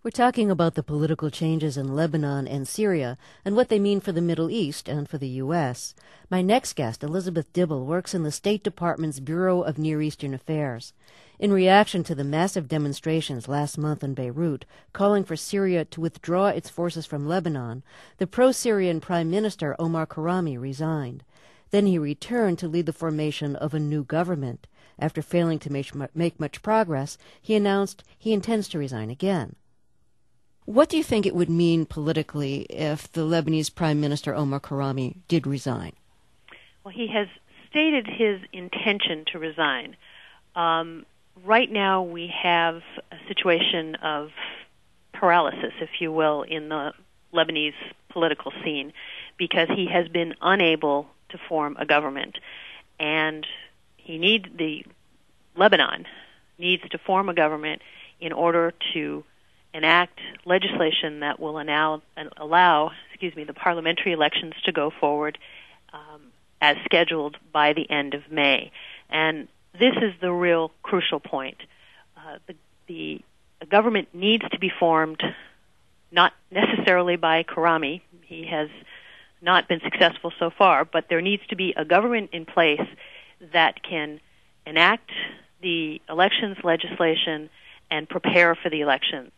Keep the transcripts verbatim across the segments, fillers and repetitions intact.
We're talking about the political changes in Lebanon and Syria and what they mean for the Middle East and for the U S. My next guest, Elizabeth Dibble, works in the State Department's Bureau of Near Eastern Affairs. In reaction to the massive demonstrations last month in Beirut, calling for Syria to withdraw its forces from Lebanon, the pro-Syrian Prime Minister Omar Karami resigned. Then he returned to lead the formation of a new government. After failing to make much progress, he announced he intends to resign again. What do you think it would mean politically if the Lebanese Prime Minister Omar Karami did resign? Well, he has stated his intention to resign. Um, right now we have a situation of paralysis, if you will, in the Lebanese political scene because he has been unable to form a government. And he needs, the Lebanon needs to form a government in order to enact legislation that will allow, allow excuse me, the parliamentary elections to go forward um, as scheduled by the end of May. And this is the real crucial point. Uh, the, the, the government needs to be formed not necessarily by Karami. He has not been successful so far, but there needs to be a government in place that can enact the elections legislation and prepare for the elections.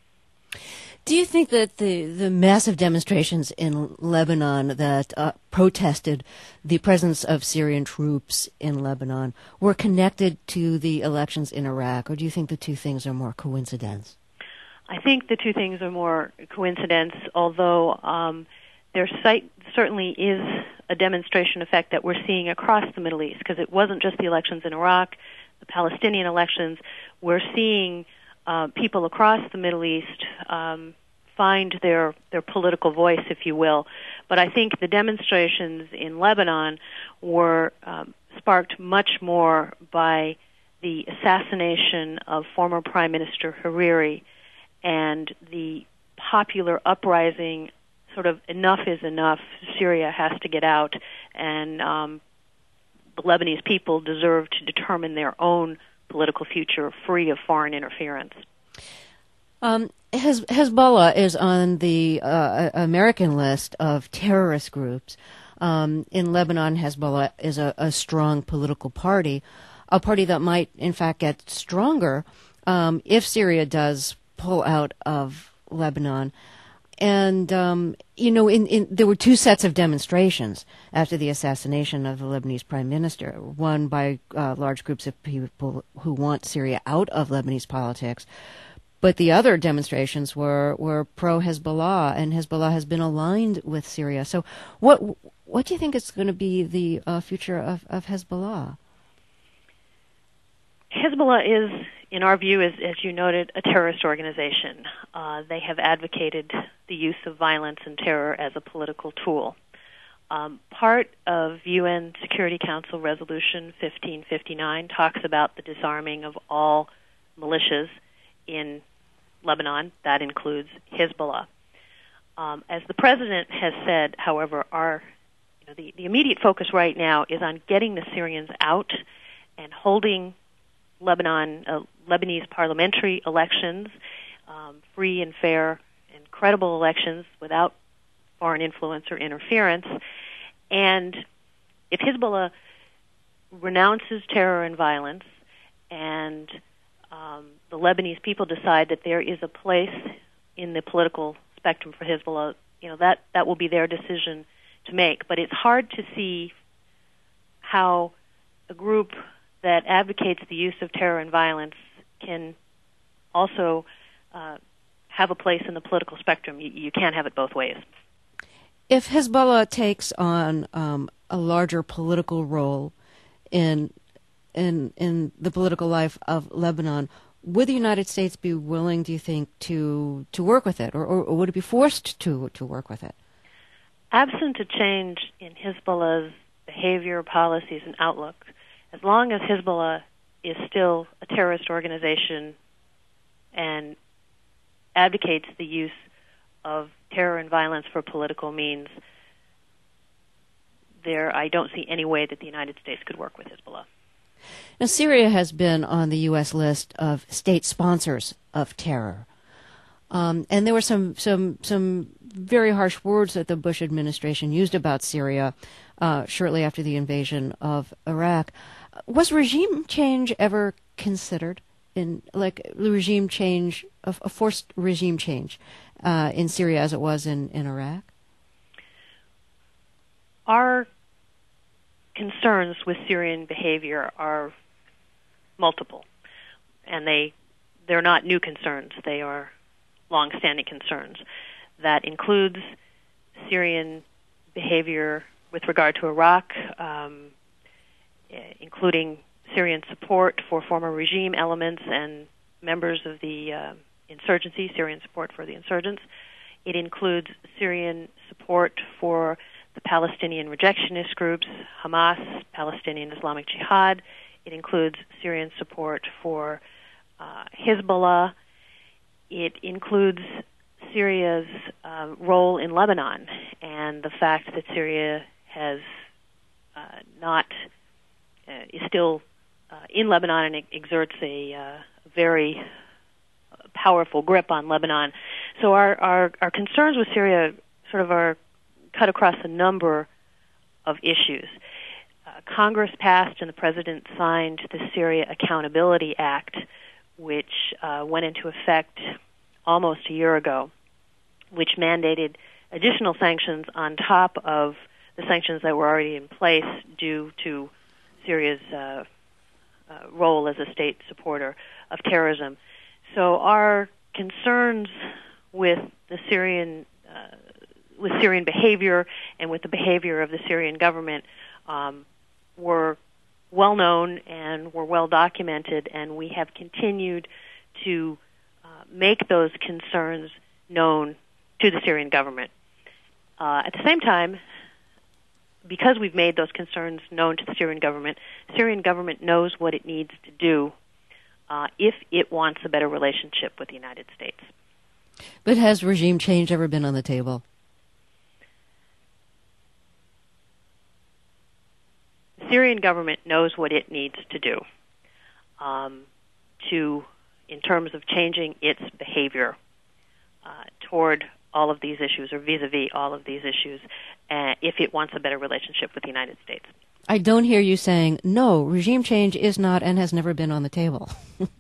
Do you think that the, the massive demonstrations in Lebanon that uh, protested the presence of Syrian troops in Lebanon were connected to the elections in Iraq, or do you think the two things are more coincidence? I think the two things are more coincidence, although um, there site, certainly is a demonstration effect that we're seeing across the Middle East, because it wasn't just the elections in Iraq, the Palestinian elections. We're seeing Uh, people across the Middle East um, find their their political voice, if you will. But I think the demonstrations in Lebanon were um, sparked much more by the assassination of former Prime Minister Hariri and the popular uprising, sort of enough is enough, Syria has to get out, and um, the Lebanese people deserve to determine their own political future free of foreign interference. Um, Hez- Hezbollah is on the uh, American list of terrorist groups. Um, in Lebanon, Hezbollah is a, a strong political party, a party that might, in fact, get stronger um, if Syria does pull out of Lebanon. And, um, you know, in, in, there were two sets of demonstrations after the assassination of the Lebanese prime minister, one by uh, large groups of people who want Syria out of Lebanese politics. But the other demonstrations were, were pro-Hezbollah, and Hezbollah has been aligned with Syria. So what what do you think is going to be the uh, future of, of Hezbollah? Hezbollah is, in our view, is, as you noted, a terrorist organization. Uh, they have advocated the use of violence and terror as a political tool. Um, part of U N Security Council Resolution fifteen fifty-nine talks about the disarming of all militias in Lebanon. That includes Hezbollah. Um, as the president has said, however, our you know, the, the immediate focus right now is on getting the Syrians out and holding Lebanon, uh, Lebanese parliamentary elections, um, free and fair and credible elections without foreign influence or interference. And if Hezbollah renounces terror and violence, and um, the Lebanese people decide that there is a place in the political spectrum for Hezbollah, you know, that, that will be their decision to make. But it's hard to see how a group that advocates the use of terror and violence can also uh, have a place in the political spectrum. You, you can't have it both ways. If Hezbollah takes on um, a larger political role in in in the political life of Lebanon, would the United States be willing, do you think, to to work with it, or, or, or would it be forced to to work with it? Absent a change in Hezbollah's behavior, policies, and outlook, as long as Hezbollah is still a terrorist organization and advocates the use of terror and violence for political means, there I don't see any way that the United States could work with Hezbollah. Now, Syria has been on the U S list of state sponsors of terror. Um, and there were some, some, some very harsh words that the Bush administration used about Syria uh, shortly after the invasion of Iraq. Was regime change ever considered in, like, regime change, a, a forced regime change uh, in Syria as it was in, in Iraq? Our concerns with Syrian behavior are multiple, and they, they're not new concerns. They are long-standing concerns. That includes Syrian behavior with regard to Iraq, um, including Syrian support for former regime elements and members of the uh, insurgency, Syrian support for the insurgents. It includes Syrian support for the Palestinian rejectionist groups, Hamas, Palestinian Islamic Jihad. It includes Syrian support for uh, Hezbollah. It includes Syria's uh, role in Lebanon and the fact that Syria has uh, not uh, is still uh, in Lebanon and it exerts a uh, very powerful grip on Lebanon. So our, our our concerns with Syria sort of are cut across a number of issues. Uh, Congress passed and the President signed the Syria Accountability Act, which uh, went into effect almost a year ago, which mandated additional sanctions on top of the sanctions that were already in place due to Syria's uh, uh, role as a state supporter of terrorism. So our concerns with the Syrian uh, with Syrian behavior and with the behavior of the Syrian government um, were well known and were well documented, and we have continued to uh, make those concerns known to the Syrian government. Uh, at the same time, because we've made those concerns known to the Syrian government, the Syrian government knows what it needs to do uh, if it wants a better relationship with the United States. But has regime change ever been on the table? The Syrian government knows what it needs to do um, to, in terms of changing its behavior uh, toward all of these issues, or vis-a-vis all of these issues, uh, if it wants a better relationship with the United States. I don't hear you saying, no, regime change is not and has never been on the table.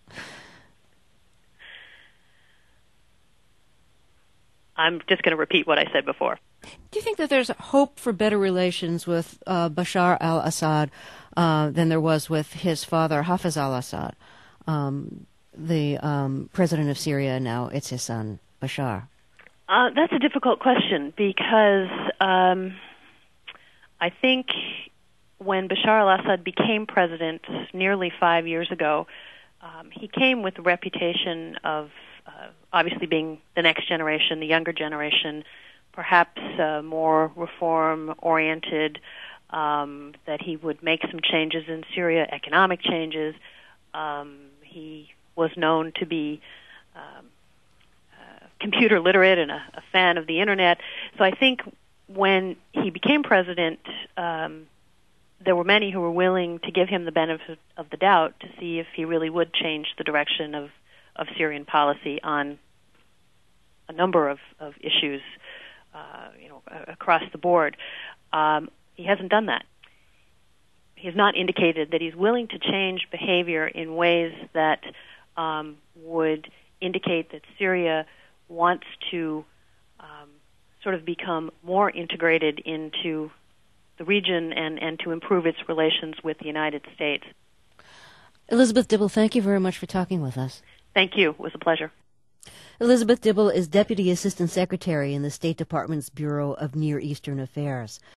I'm just going to repeat what I said before. Do you think that there's hope for better relations with uh, Bashar al-Assad uh, than there was with his father, Hafez al-Assad, um, the um, president of Syria? Now it's his son, Bashar. Uh, that's a difficult question because um, I think when Bashar al-Assad became president nearly five years ago, um, he came with the reputation of uh, obviously being the next generation, the younger generation, perhaps uh, more reform-oriented, um, that he would make some changes in Syria, economic changes. Um, he was known to be um, uh, computer literate and a, a fan of the Internet. So I think when he became president, um, there were many who were willing to give him the benefit of the doubt to see if he really would change the direction of, of Syrian policy on a number of, of issues, uh, you know, across the board. Um, he hasn't done that. He has not indicated that he's willing to change behavior in ways that um, would indicate that Syria wants to um, sort of become more integrated into the region and, and to improve its relations with the United States. Elizabeth Dibble, thank you very much for talking with us. Thank you. It was a pleasure. Elizabeth Dibble is Deputy Assistant Secretary in the State Department's Bureau of Near Eastern Affairs.